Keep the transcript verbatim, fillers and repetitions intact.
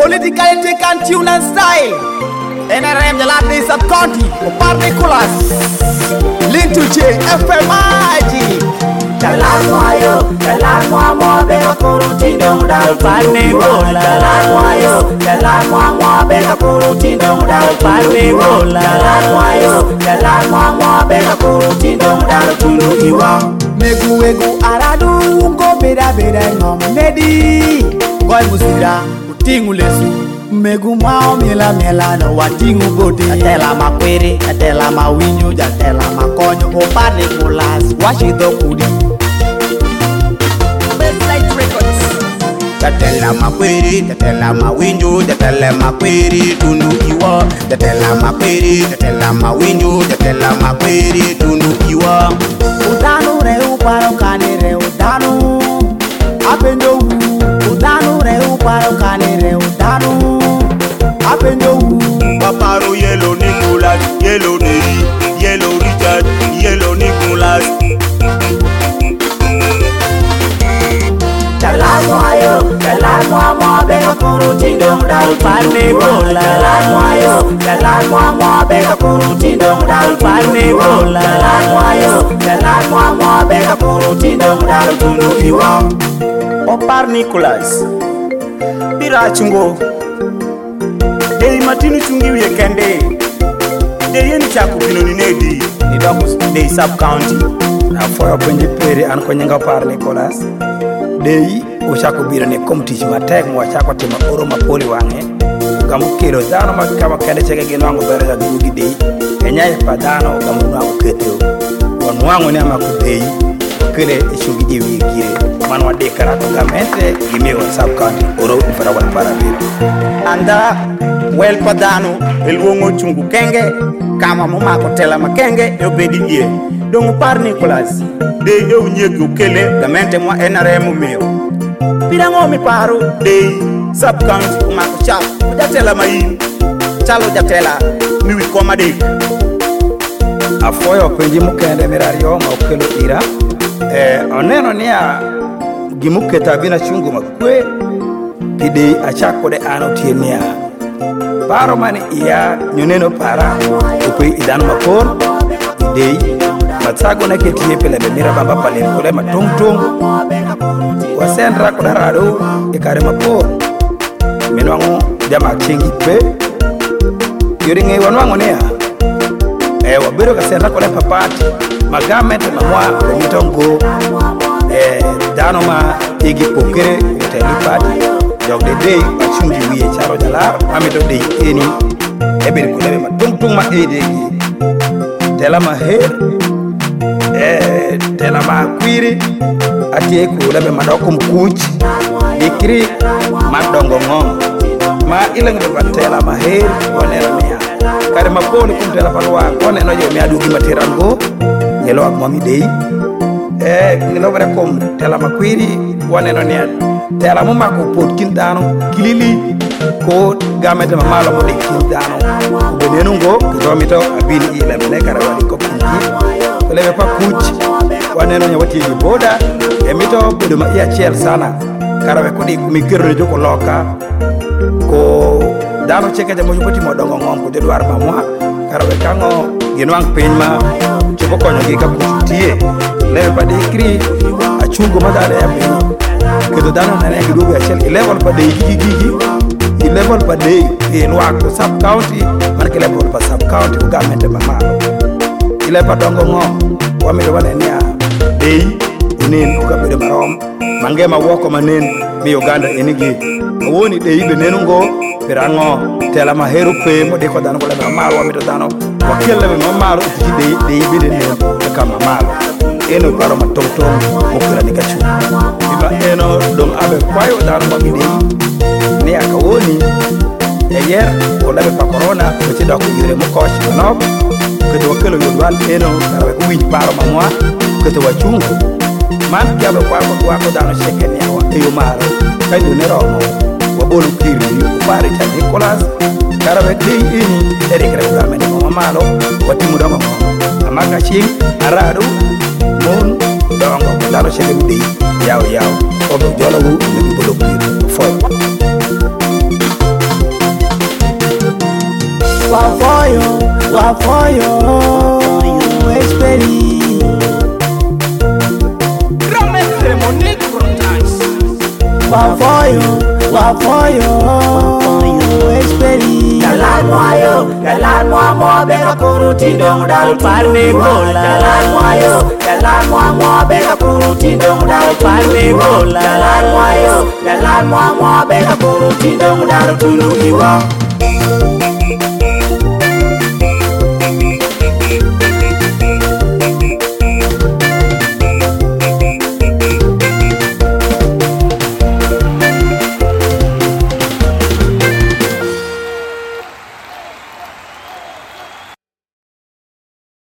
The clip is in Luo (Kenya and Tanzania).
Politically taken tune and style. N R M Jalati Sub-County, Opar Nicholas, Lintu J, F M I G. Jalan moyo, jalan moyo, beka kurutindo dal pani bola. Jalan moyo, jalan moyo, beka kurutindo dal pani bola. Jalan moyo, jalan moyo, beka kurutindo dal tulu iwa. Megu egu aradu ungo beda beda ngom nedi. Goy musira utingu lesu. Megu mao mila mila no watingu bote. Jatela makwiri, jatela mawinyo, jatela makonyo. Opar Nicholas, washido kudi. Jatela makwiri, jatela mawinjo, jatela makwiri tundu iwa. Jatela makwiri, jatela mawinjo, jatela makwiri tundu iwa. Udanu re uparo kanire udanu apenjo u. Udanu re uparo kanire udanu apenjo u. Paparo yellow Nicholas, yellow Neri, yellow Richard, yellow Nicholas. Jalan moyo, jalan moyo, beka kurutindo dal pani bola. Jalan moyo, jalan moyo, beka kurutindo dal pani bola. Jalan moyo, jalan moyo, beka kurutindo dal tulu iwa. Opar Nicholas, pira chungo. Dei matinu chungi wiye kende. Dei yeni chaku pino ni nedi. Ni dokus Dei Sub-County. Na foyo kwenye pere anko nyanga Opar Nicholas. Dei uchako bira ni komtich matek mwa chako tima oro mapoli wange. Gamu kiro dano makama kende cheke gino wangu bere ya dugi Dei. Enyaye pa dano gamu wangu keteo. Wanu wangu ni ama kudei. Kile ishugi jiwi gire. Manu wa dei karako gamente gime wa Sub-County. Oro nifara wala para bira. Anda wel padano elwongo chungu kenge kama mama kotela makenge yobedi ye dongo Opar Nicholas de yo nyegu kele gamente mwa N R M meo pirango mi paro de Sub-County kuma ko cha jatela mai chalo jatela mi wi koma de afoyo kwenye mukende mirario ma okelo ira eh oneno niya gimuketa bina chungu makwe pide achako de ano tienia paro mani iya nyoneno para upe idano mapor idei matsago na ketie pele mira baba pale kule matung tung wasendra kudarado ikare mapor minwango jama chingi pe yoringe wanwango nea eh wabiro kasendra kule papati magamente mamwa mitongo eh dano ma igi pokere utelipati Jog de day achungi wiye charo jalar amito day eni ebe kulebe ma tung tung ma ede tela ma he eh tela ma kwiri atie kulebe ma dokum kuch dikri ma dongo ngom ma ilang de tela ma he wonera mia kare ma pole kum tela palwa kone no yo mi adugi materango yelo ak mami day eh ngelo bare kom tela ma kwiri woneno ne tela mo mako potkin dano kilili ko gamete ma malo mo dikin dano be nenungo do mi to abini ile me kare wali ko kunti ko lebe pa kuch woneno nyawati di boda e mi to bedo ma ya chel sana karabe ko di mi gerre joko loka ko dano cheke de mo jopoti mo dongo ngom ko de dwar ma mo karabe kango ginwang pinma chuko konyo gi ka kutie lebe pa dikri achungo madale ya pinyo kedo dano na ne gidu ya chel level pa de gigi gigi i level pa de in wako Sub-County man ke level pa Sub-County ko gamente mama ile pa dongo ngo wa mi do bane nia de inen ko be marom mangema woko manen mi Uganda enigi woni de ibe nenungo pirango tela ma heru pe mo de ko dano ko le mama wa mi do dano wa kelle me mama ro ti de de ibe de ne ka mama eno paro ma tong tong mo kira ni kachu iba eno dong abe kwayo dano magidi ni akawoni eyer ko labe pa corona ko ti dok yure mo ko chi no ko to kelo yodwal eno karabe ko wi paro ma mwa ko to wachungu man jabe kwa ko kwa ko dano sheken ya wa eyo maro kay do ne romo wa bolu kiri pare cha Nicholas karabe ti ini eri kare ko amene mo malo wati mu dama mo amaka chi aradu mon dongo dano sheken di yaw yaw o do jolo wu ni bolo kiri fo wafoyo esperi wafoyo wafoyo esperi Jalan moyo, jalan moyo, beka kuruti dong dal parne bola. Jalan moyo, jalan moyo, beka kuruti dong dal parne bola. Jalan moyo, jalan moyo, beka kuruti dong dal tulu iwa.